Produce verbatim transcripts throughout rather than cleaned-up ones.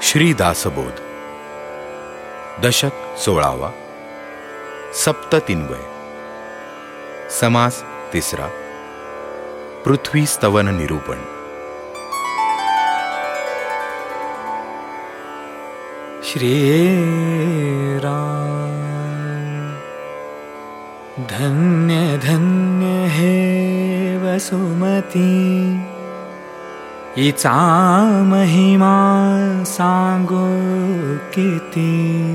श्री दासबोध दशक सोळावा सप्ततिन्वय समास तिसरा पृथ्वी स्तवन निरूपण। श्रीराम धन्य धन्य हे वसुमती, इचा महिमा सांगो किती।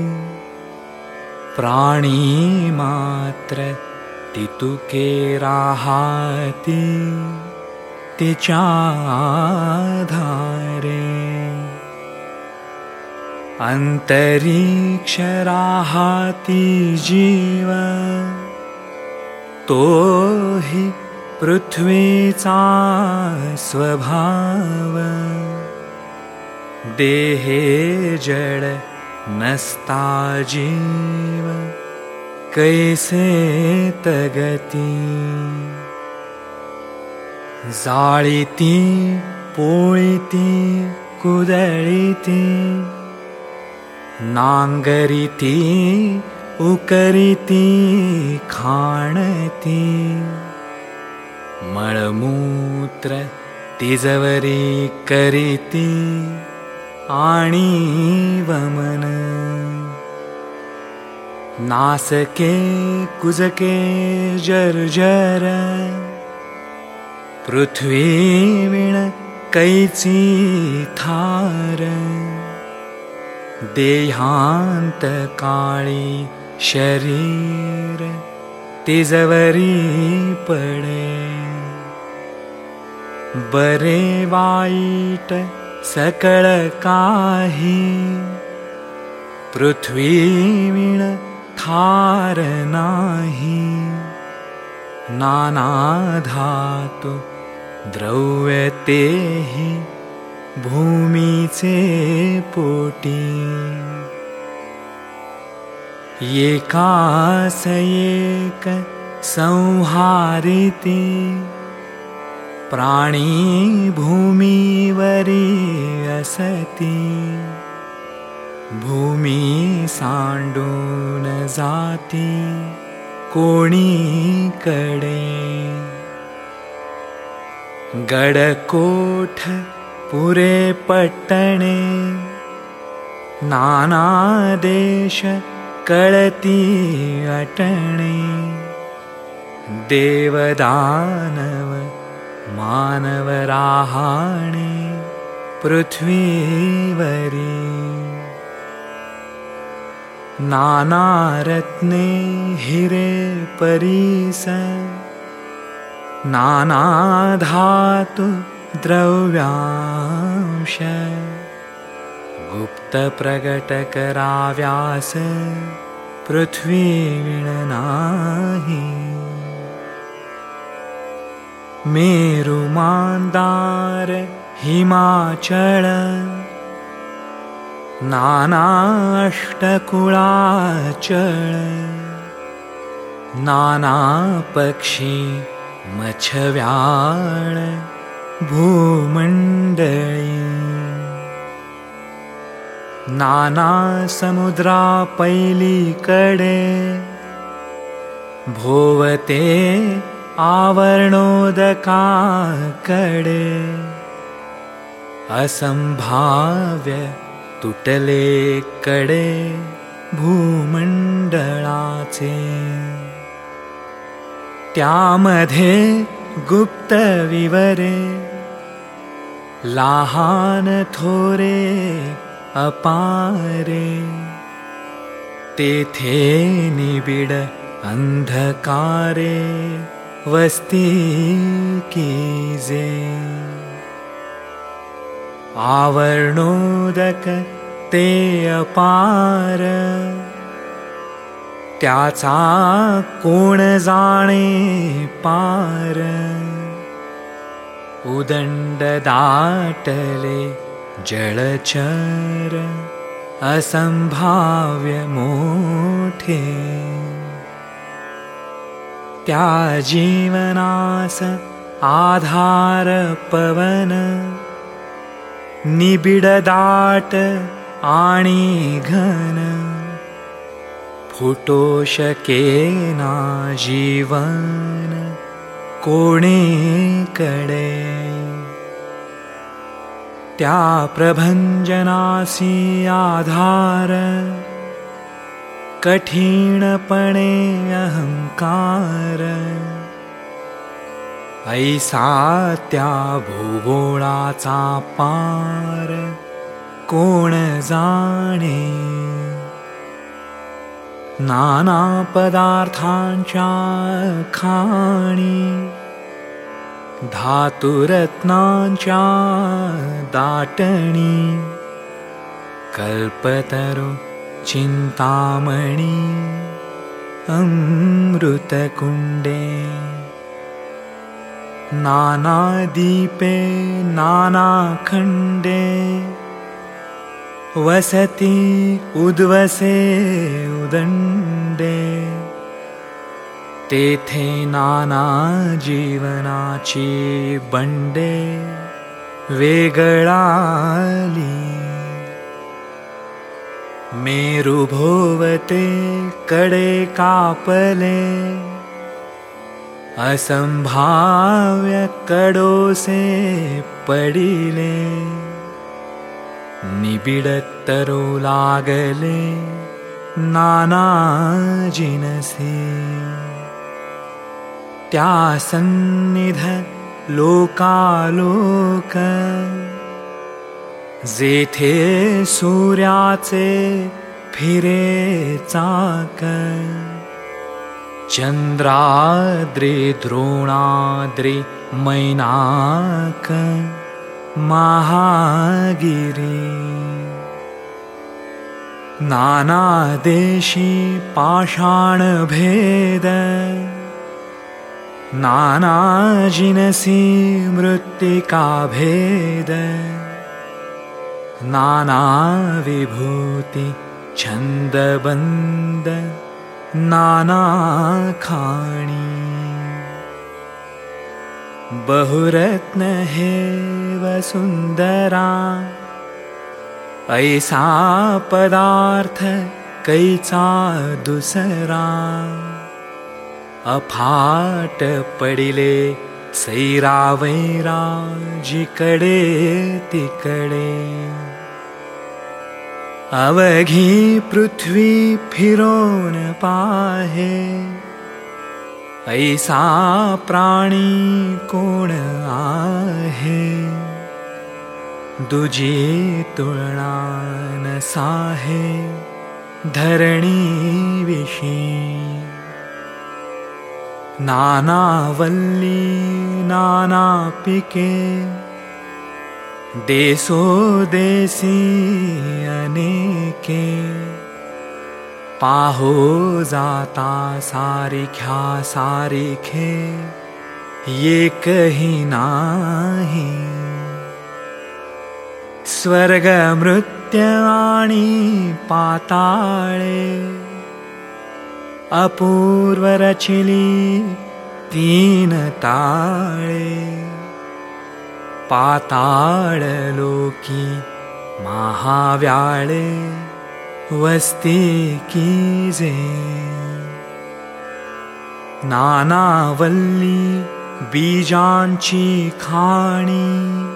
प्राणी मात्र तितुके राहाती, तिच्या आधारे। अंतरिक्ष राहाती जीव, तोही पृथ्वीचा स्वभाव। देहे जड नसता जीव, कैसे तगती। जाळीती पोळीती कुदळीती, नांगरीती उकरीती खाणती। मळमूत्र तिजवरी करीती, आणि वमन। नासके कुजके जर्जर, पृथ्वी विण कैची थार। देहांत काळी शरीर, तिजवरी पडे। बरे वाईट सकळ काही, पृथ्वी विण थार नाही। नाना धातु द्रव्य तेही, भूमीचे पोटी। एकास एक संहारिती, प्राणी भूमीवरी असती। भूमी सांडून जाती कोणीकडे। गडकोठ पुरे पट्टणे, नाना देश कळती अटणे। देवदानव मानव राहाणे, पृथ्वीवरी। नाना रत्ने हिरे परीस, नाना धातु द्रव्यांश। गुप्त प्रगट कराव्यास, पृथ्वी विण नाही। मेरु मांदार हिमाचल, नाना अष्टकुळाचळ। नाना पक्षी मच्छव्याळ, भूमंडळी। नाना समुद्रा पैलीकडे, भोवते आवरणोदकाकडे। असंभाव्य तुटले कडे, भूमंडळाचे। त्यामध्ये गुप्त विवरे, लहान थोरे अपारे। तेथे निबिड अंधकारे, वस्ती कीजे। आवरणोदक ते अपार, त्याचा कोण जाणे पार। उदंड दाटले जलचर, असंभाव्य मोठे। त्या जीवनास आधार पवन, निबिड दाट आणि घन फुटो शकेना जीवन कोणीकडे त्या प्रभंजनासी आधार कठीणपणे अहंकार ऐसा त्या भूगोळाचा पार कोण जाणे नाना पदार्थांच्या खाणी धातुरत्नांच्या दाटणी कल्पतरू चिंतामणी अमृतकुंडे नाना दीपे नाना खंडे वसती उद्वसे उदंडे तेथे नाना जीवनाची बंडे वेगळाली मेरु भोवते कडे कापले असंभाव्य कडोसे पडिले निबिडतरो लागले नाना जिनसी त्या सन्निध लोकालोक जेथे सूर्याचे फिरे चाक चंद्राद्री द्रोणाद्री मैनाक महागिरी नाना देशी पाषाण भेद नाना जिनसी मृत्तिका भेद नाना विभूति छंदबंद नाना खाणी बहुरत्न हे वसुंदरा ऐसा पदार्थ कैचा दुसरा अफाट पडिले सैरावैरा जिकडे तिकडे अवघी पृथ्वी फिरोन पाहे ऐसा प्राणी कोण आहे दुजी तुलना न साहे धरणी विषयी नाना वल्ली नाना पिके देसो देसी अनेके पाहो जाता सारिख्या सारिखे एकही नाही स्वर्ग मृत्य आणि पाताळे अपूर्व रचिली तीन ताळे पाताळ लोकी महाव्याळे वस्ती कीजे नाना वल्ली बीजांची खाणी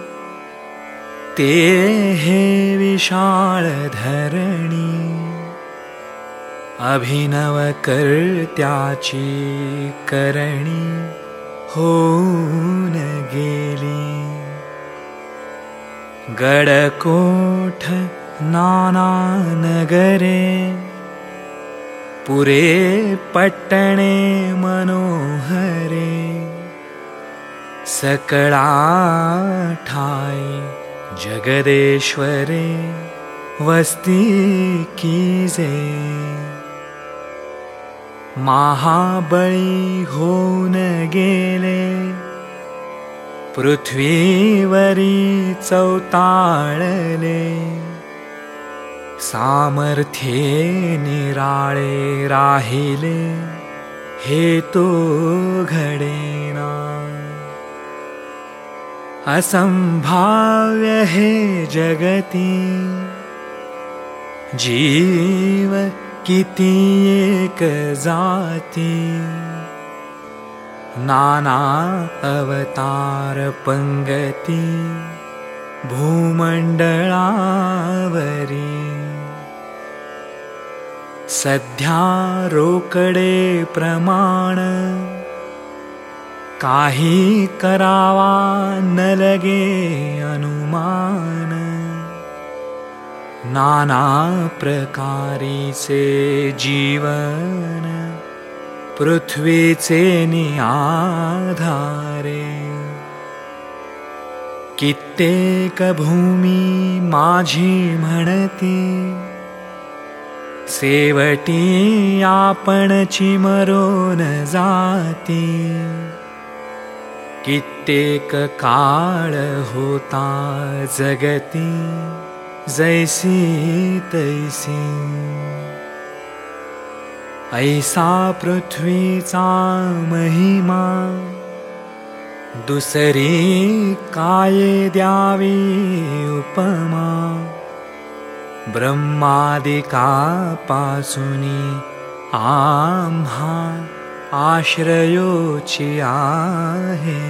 ते हे विशाळ धरणी अभिनव कर्त्याची करणी होऊन गेली गडकोठ नाना नगरे पुरे पट्टणे मनोहरे सकळा ठाई जगदेश्वरे वस्ती कीजे महाबळी होऊन गेले पृथ्वीवरी चौताळले सामर्थ्ये निराळे राहिले हे तो घडेना असंभाव्य हे जगती जीव किती एक जाती, नाना अवतार पंगती भूमंडळावरी। सध्या रोकडे प्रमाण, काही करावा न लगे अनुमान। नाना प्रकारीचे जीवन, पृथ्वीचे निआधारे। कित्येक भूमी माझी म्हणती, सेवटी आपणची मरोन जाती। कित्येक काळ होता जगती, जैसी तैसी। ऐसा पृथ्वीचा महिमा, दुसरी काय द्यावी उपमा। ब्रह्मादिकापासूनी आम्हा आश्रयोची आहे।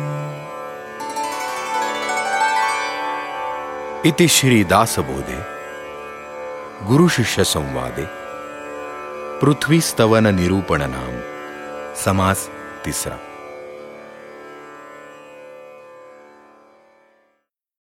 इति श्री दासबोधे गुरु शिष्य संवादे पृथ्वी स्तवन निरूपण नाम समास तिसरा।